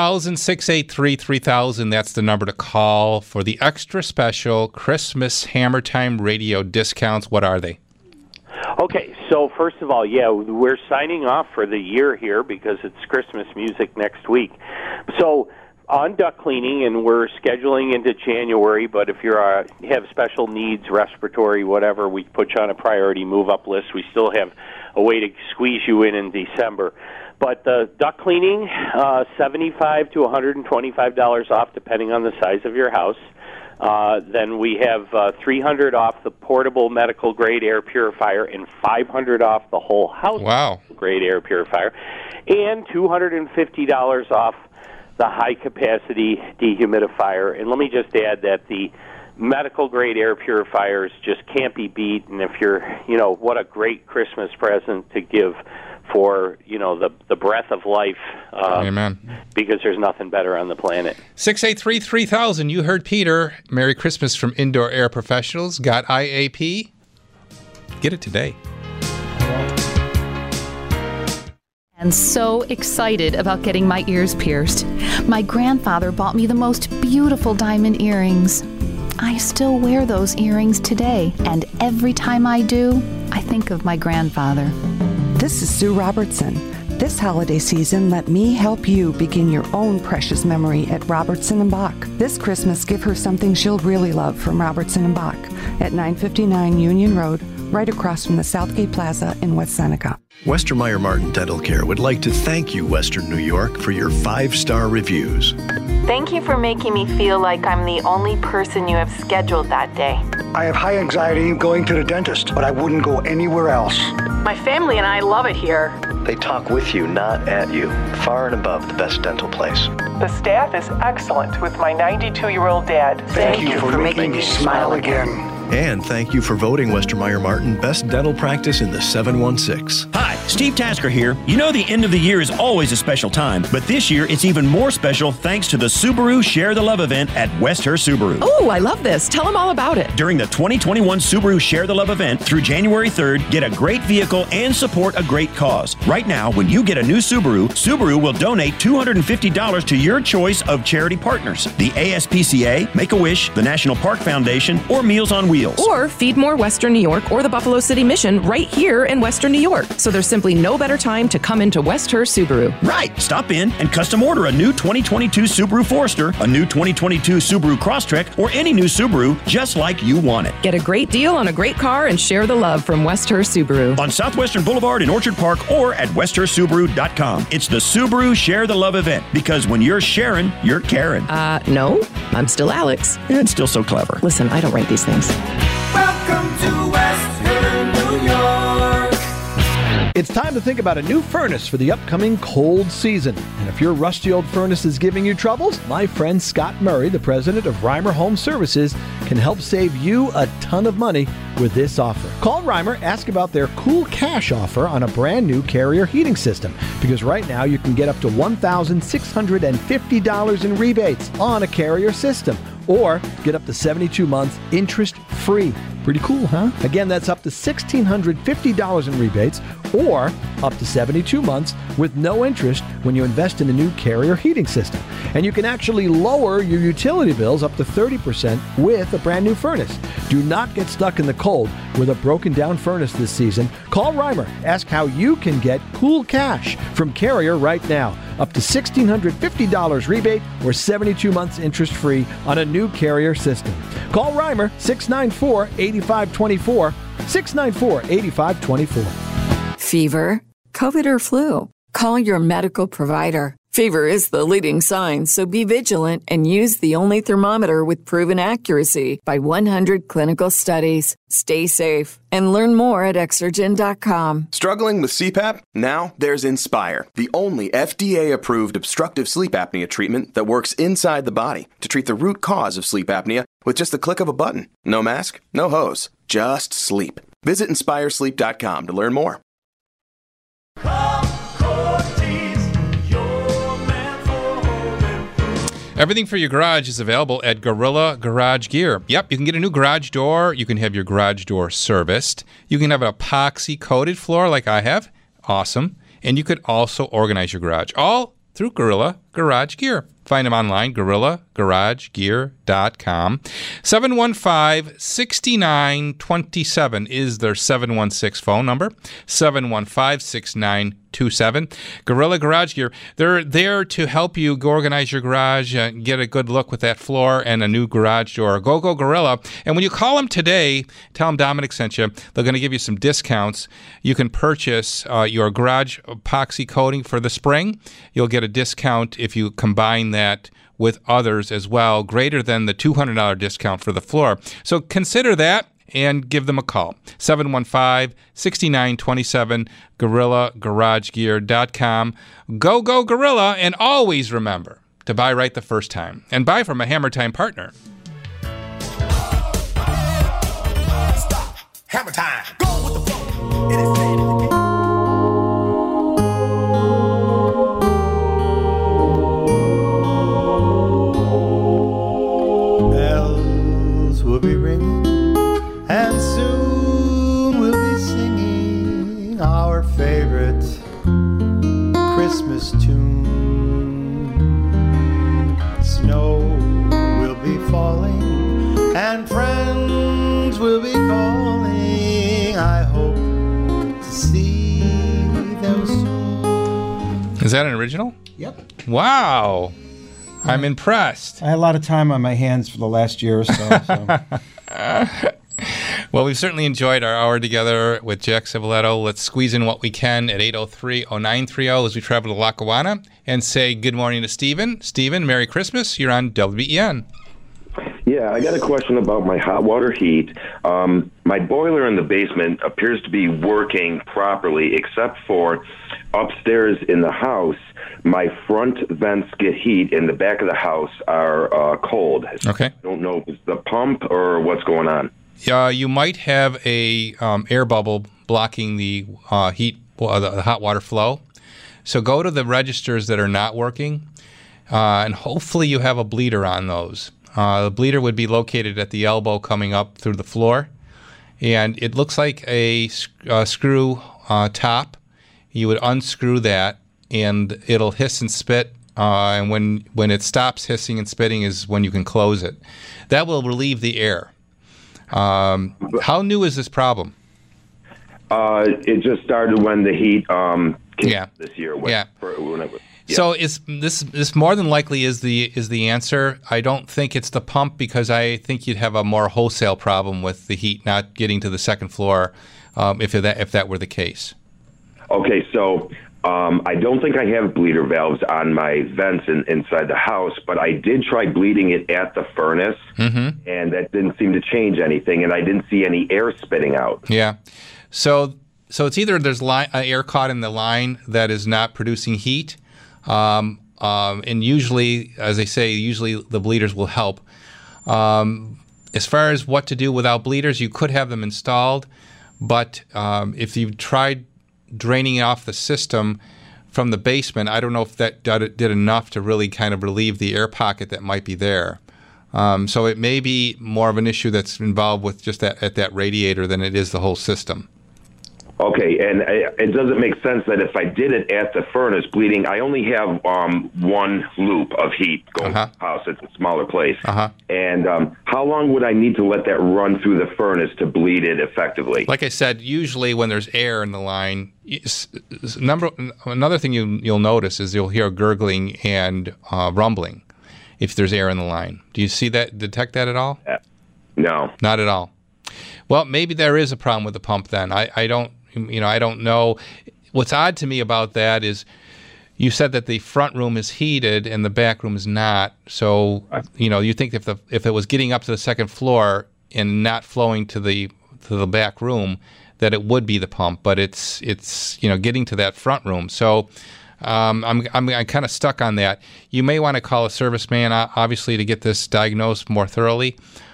683-3000, that's the number to call for the extra special Christmas Hammer Time Radio discounts. What are they? Okay, so first of all, yeah, we're signing off for the year here because it's Christmas music next week. So on duct cleaning, and we're scheduling into January, but if you have special needs, respiratory, whatever, we put you on a priority move-up list. We still have a way to squeeze you in December. But the duct cleaning, $75 to $125 off, depending on the size of your house. Then we have $300 off the portable medical-grade air purifier and $500 off the whole house grade air purifier, and $250 off the high-capacity dehumidifier. And let me just add that the medical-grade air purifiers just can't be beat, and if you're, what a great Christmas present to give for, the breath of life. Amen. Because there's nothing better on the planet. 683-3000, you heard Peter. Merry Christmas from Indoor Air Professionals. Got IAP? Get it today. And so excited about getting my ears pierced. My grandfather bought me the most beautiful diamond earrings. I still wear those earrings today, and every time I do, I think of my grandfather. This is Sue Robertson. This This holiday season, let me help you begin your own precious memory at Robertson & Bach. This Christmas, give her something she'll really love from Robertson & Bach at 959 Union Road, right across from the Southgate Plaza in West Seneca. Westermeyer Martin Dental Care would like to thank you, Western New York, for your 5-star reviews. Thank you for making me feel like I'm the only person you have scheduled that day. I have high anxiety going to the dentist, but I wouldn't go anywhere else. My family and I love it here. They talk with you, not at you. Far and above the best dental place. The staff is excellent with my 92-year-old dad. Thank you for making me smile again. And thank you for voting Westermeyer Martin Best Dental Practice in the 716. Hi, Steve Tasker here. You know the end of the year is always a special time, but this year it's even more special thanks to the Subaru Share the Love event at Westhurst Subaru. Oh, I love this. Tell them all about it. During the 2021 Subaru Share the Love event through January 3rd, get a great vehicle and support a great cause. Right now, when you get a new Subaru, Subaru will donate $250 to your choice of charity partners. The ASPCA, Make-A-Wish, the National Park Foundation, or Meals on Wheels. Or Feed More Western New York or the Buffalo City Mission right here in Western New York. So there's simply no better time to come into Westhurst Subaru. Right. Stop in and custom order a new 2022 Subaru Forester, a new 2022 Subaru Crosstrek, or any new Subaru just like you want it. Get a great deal on a great car and share the love from Westhurst Subaru. On Southwestern Boulevard in Orchard Park or at westhurstsubaru.com. It's the Subaru Share the Love event because when you're sharing, you're caring. No, I'm still Alex. And still so clever. Listen, I don't write these things. Welcome to Western New York. It's time to think about a new furnace for the upcoming cold season. And if your rusty old furnace is giving you troubles, my friend Scott Murray, the president of Reimer Home Services, can help save you a ton of money with this offer. Call Reimer, ask about their Cool Cash offer on a brand new Carrier heating system, because right now you can get up to $1,650 in rebates on a Carrier system, or get up to 72 months interest-free. Pretty cool, huh? Again, that's up to $1,650 in rebates, or up to 72 months with no interest when you invest in a new Carrier heating system. And you can actually lower your utility bills up to 30% with a brand new furnace. Do not get stuck in the cold with a broken down furnace this season. Call Reimer. Ask how you can get Cool Cash from Carrier right now. Up to $1,650 rebate or 72 months interest-free on a new Carrier system. Call Reimer 694-8524, 694-8524. Fever, COVID or flu. Call your medical provider. Fever is the leading sign, so be vigilant and use the only thermometer with proven accuracy by 100 clinical studies. Stay safe and learn more at Exergen.com. Struggling with CPAP? Now there's Inspire, the only FDA-approved obstructive sleep apnea treatment that works inside the body to treat the root cause of sleep apnea with just the click of a button. No mask, no hose, just sleep. Visit InspireSleep.com to learn more. Everything for your garage is available at Gorilla Garage Gear. Yep, you can get a new garage door. You can have your garage door serviced. You can have an epoxy-coated floor like I have. Awesome. And you could also organize your garage, all through Gorilla Garage Gear. Find them online, GorillaGarageGear.com. 715-6927 is their 716 phone number, 715-6927. Gorilla Garage Gear, they're there to help you organize your garage, get a good look with that floor and a new garage door. Go Gorilla. And when you call them today, tell them Dominic sent you. They're going to give you some discounts. You can purchase your garage epoxy coating for the spring. You'll get a discount if you combine that with others as well, greater than the $200 discount for the floor. So consider that and give them a call. 715-6927, GorillaGarageGear.com. Go Gorilla, and always remember to buy right the first time. And buy from a Hammer Time partner. Stop. Hammer Time. Go with the flow. It is will be ringing, and soon we'll be singing our favorite Christmas tune. Snow will be falling, and friends will be calling. I hope to see them soon. Is that an original? Yep. Wow. I'm impressed. I had a lot of time on my hands for the last year or so. Well, we've certainly enjoyed our hour together with Jack Civiletto. Let's squeeze in what we can at 803-0930 as we travel to Lackawanna and say good morning to Stephen. Stephen, Merry Christmas. You're on WBEN. Yeah, I got a question about my hot water heat. My boiler in the basement appears to be working properly, except for upstairs in the house. My front vents get heat, and the back of the house are cold. Okay. I don't know if it's the pump or what's going on. You might have a air bubble blocking the the hot water flow. So go to the registers that are not working, and hopefully you have a bleeder on those. The bleeder would be located at the elbow coming up through the floor, and it looks like a screw top. You would unscrew that, and it'll hiss and spit, and when it stops hissing and spitting is when you can close it. That will relieve the air. How new is this problem? It just started when the heat came this year. So this more than likely is the answer. I don't think it's the pump, because I think you'd have a more wholesale problem with the heat not getting to the second floor if that were the case. Okay, so I don't think I have bleeder valves on my vents inside the house, but I did try bleeding it at the furnace, and that didn't seem to change anything, and I didn't see any air spitting out. Yeah. So it's either there's air caught in the line that is not producing heat, and usually, as I say, the bleeders will help. As far as what to do without bleeders, you could have them installed, but if you've tried draining it off the system from the basement, I don't know if that did enough to really kind of relieve the air pocket that might be there. So it may be more of an issue that's involved with just at that radiator than it is the whole system. Okay, and it doesn't make sense that if I did it at the furnace bleeding, I only have one loop of heat going to the house. It's a smaller place. And how long would I need to let that run through the furnace to bleed it effectively? Like I said, usually when there's air in the line, another thing you'll notice is you'll hear gurgling and rumbling if there's air in the line. Do you see that? Detect that at all? No. Not at all. Well, maybe there is a problem with the pump then. I don't know. What's odd to me about that is you said that the front room is heated and the back room is not. So, you think if it was getting up to the second floor and not flowing to the back room, that it would be the pump. But it's getting to that front room. So I'm kind of stuck on that. You may want to call a serviceman, obviously, to get this diagnosed more thoroughly.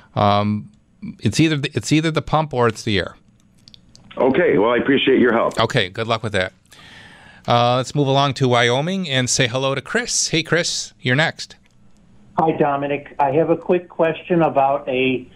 It's either the pump or it's the air. Okay, well, I appreciate your help. Okay, good luck with that. Let's move along to Wyoming and say hello to Chris. Hey, Chris, you're next. Hi, Dominic. I have a quick question about a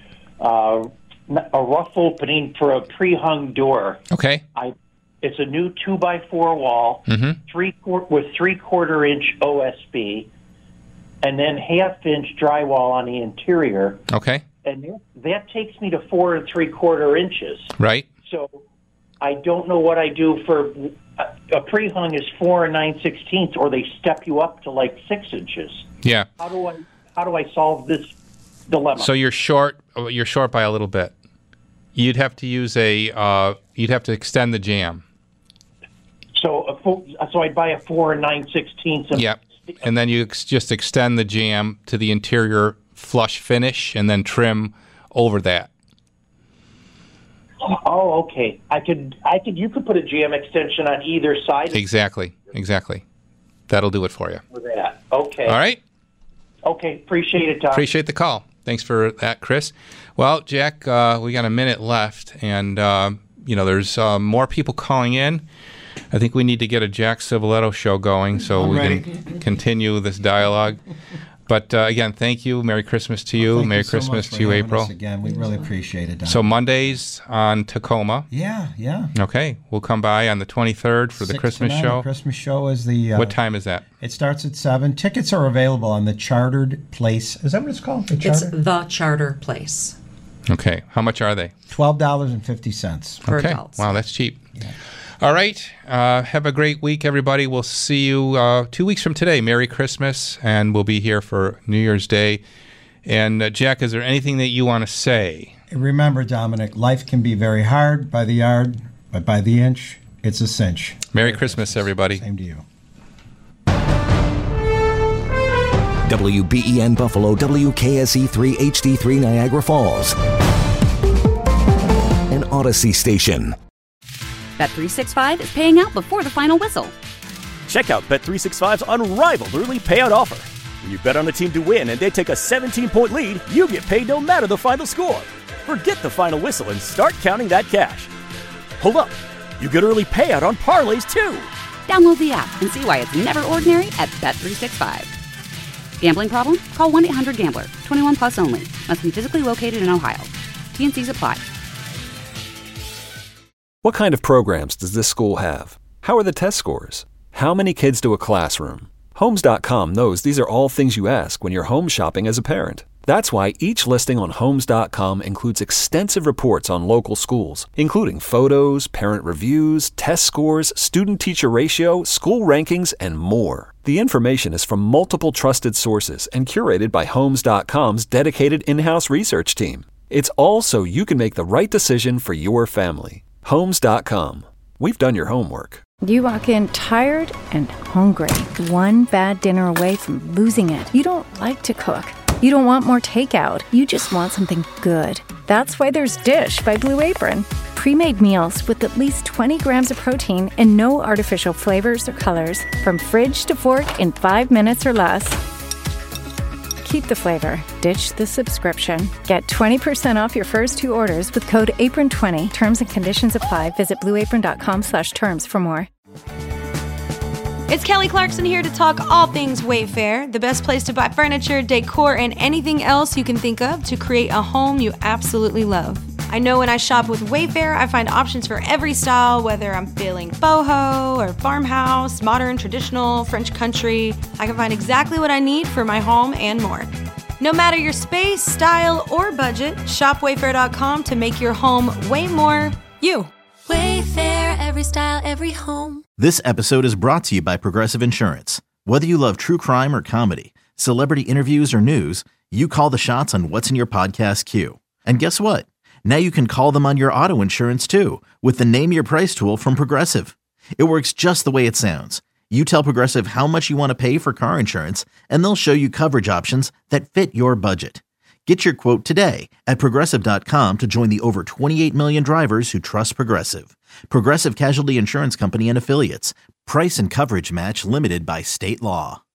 rough opening for a pre-hung door. Okay. It's a new 2x4 wall, with 3/4 inch OSB, and then 1/2 inch drywall on the interior. Okay. And that takes me to 4 3/4 inches. Right. So I don't know what I do for a pre-hung is 4 9/16, or they step you up to like 6 inches. Yeah. How do I solve this dilemma? So you're short by a little bit. You'd have to use you'd have to extend the jamb. So I'd buy a 4 9/16. Yep. And then you just extend the jamb to the interior flush finish, and then trim over that. Oh, okay. You could put a jamb extension on either side. Exactly. That'll do it for you. For that. Okay. All right. Okay. Appreciate it, Tom. Appreciate the call. Thanks for that, Chris. Well, Jack, we got a minute left, and there's more people calling in. I think we need to get a Jack Civiletto show going so we can continue this dialogue. But again, thank you. Merry Christmas to you. Merry Christmas to you, April. Again, we really appreciate it, Don. So Mondays on Tacoma. Yeah. Okay, we'll come by on the 23rd for the Christmas show. The Christmas show is the. What time is that? It starts at 7. Tickets are available on the Chartered Place. Is that what it's called? It's the Charter Place. Okay, how much are they? $12.50 for adults. Wow, that's cheap. Yeah. All right. Have a great week, everybody. We'll see you 2 weeks from today. Merry Christmas, and we'll be here for New Year's Day. And Jack, is there anything that you want to say? Remember, Dominic, life can be very hard by the yard, but by the inch, it's a cinch. Merry Christmas, everybody. Same to you. WBEN Buffalo, WKSE3 HD3 Niagara Falls. An Odyssey station. Bet365 is paying out before the final whistle. Check out Bet365's unrivaled early payout offer. When you bet on a team to win and they take a 17-point lead, you get paid no matter the final score. Forget the final whistle and start counting that cash. Hold up. You get early payout on parlays, too. Download the app and see why it's never ordinary at Bet365. Gambling problem? Call 1-800-GAMBLER. 21 plus only. Must be physically located in Ohio. T&Cs apply. What kind of programs does this school have? How are the test scores? How many kids do a classroom? Homes.com knows these are all things you ask when you're home shopping as a parent. That's why each listing on Homes.com includes extensive reports on local schools, including photos, parent reviews, test scores, student-teacher ratio, school rankings, and more. The information is from multiple trusted sources and curated by Homes.com's dedicated in-house research team. It's all so you can make the right decision for your family. Homes.com. We've done your homework. You walk in tired and hungry, one bad dinner away from losing it. You don't like to cook. You don't want more takeout. You just want something good. That's why there's Dish by Blue Apron. Pre-made meals with at least 20 grams of protein and no artificial flavors or colors. From fridge to fork in 5 minutes or less. Keep the flavor. Ditch the subscription. Get 20% off your first 2 orders with code APRON20. Terms and conditions apply. Visit blueapron.com/terms for more. It's Kelly Clarkson here to talk all things Wayfair, the best place to buy furniture, decor, and anything else you can think of to create a home you absolutely love. I know when I shop with Wayfair, I find options for every style, whether I'm feeling boho or farmhouse, modern, traditional, French country. I can find exactly what I need for my home and more. No matter your space, style, or budget, shop Wayfair.com to make your home way more you. Wayfair, every style, every home. This episode is brought to you by Progressive Insurance. Whether you love true crime or comedy, celebrity interviews or news, you call the shots on what's in your podcast queue. And guess what? Now you can call them on your auto insurance too with the Name Your Price tool from Progressive. It works just the way it sounds. You tell Progressive how much you want to pay for car insurance, and they'll show you coverage options that fit your budget. Get your quote today at Progressive.com to join the over 28 million drivers who trust Progressive. Progressive Casualty Insurance Company and Affiliates. Price and coverage match limited by state law.